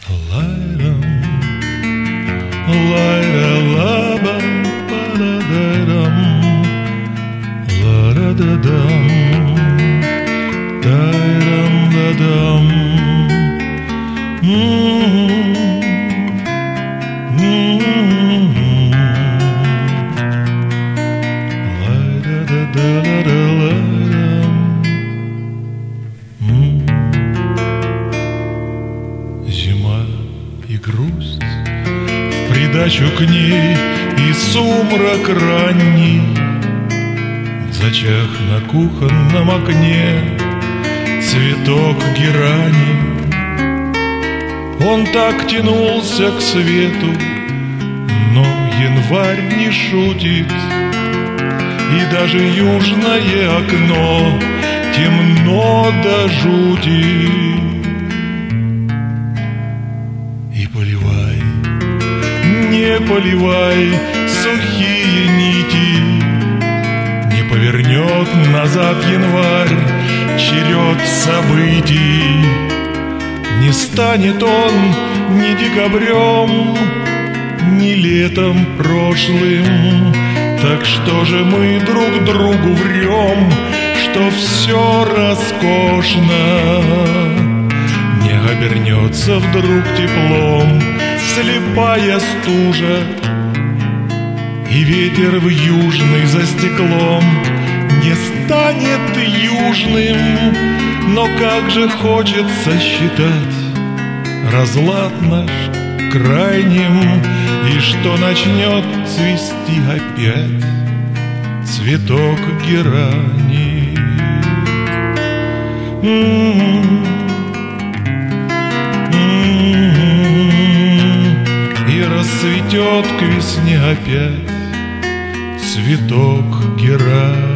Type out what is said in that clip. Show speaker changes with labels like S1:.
S1: Лайрам, лайра-лаба, па-да-да-дам, ла-ра-да-дам, тай-рам-да-дам. Зима и грусть, в придачу к ней и сумрак ранний. Зачах на кухонном окне цветок герани. Он так тянулся к свету, но январь не шутит, и даже южное окно темно до жути. И поливай, не поливай сухие нити, не повернет назад январь черед событий. Не станет он ни декабрем, ни летом прошлым. Так что же мы друг другу врем, что все роскошно? Не обернется вдруг теплом слепая стужа, и ветер в южный за стеклом не станет южным. Но как же хочется считать разлад наш крайним, и что начнет цвести опять цветок герани. И расцветет к весне опять цветок герани.